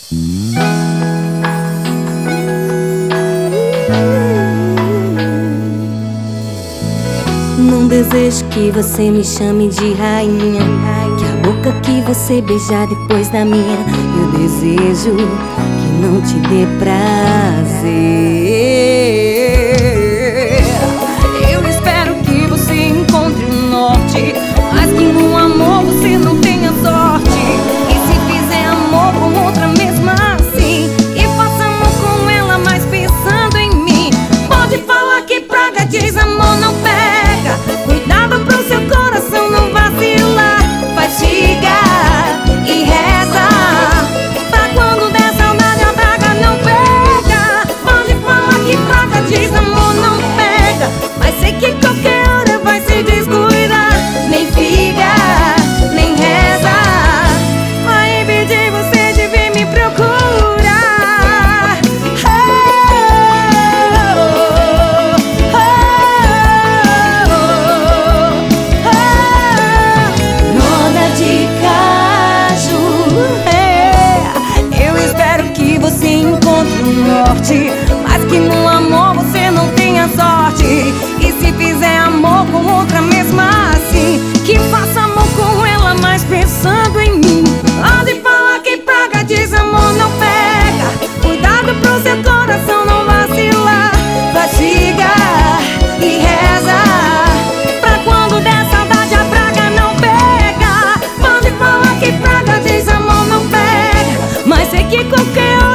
Não desejo que você me chame de rainha, que a boca que você beijar depois da minha, eu desejo que não te dê prazer. Eu espero que você encontre um norte, mas que no amor você não tenha sorte. E se fizer amor com outra mesmo assim, e faça amor com ela, mas pensando em mim, pode falar que praga diz amor não pega. Cuidado pro seu coração não vacilar. Fatiga e reza pra quando der saudade a praga não pega. Pode falar que praga diz amor não pega, mas sei que qualquer hora vai se descuidar. Nem fica, nem reza, vai impedir você de vir me procurar. Noda de caju, eu espero que você encontre um norte, mas que no amor você não tenha sorte. E se fizer amor com outra mesmo assim, que faça amor com ela, mas pensando em mim. Pode falar que praga diz amor não pega. Cuidado pro seu coração não vacilar. Fatiga e reza pra quando der saudade a praga não pega. Pode falar que praga diz amor não pega, mas sei que qualquer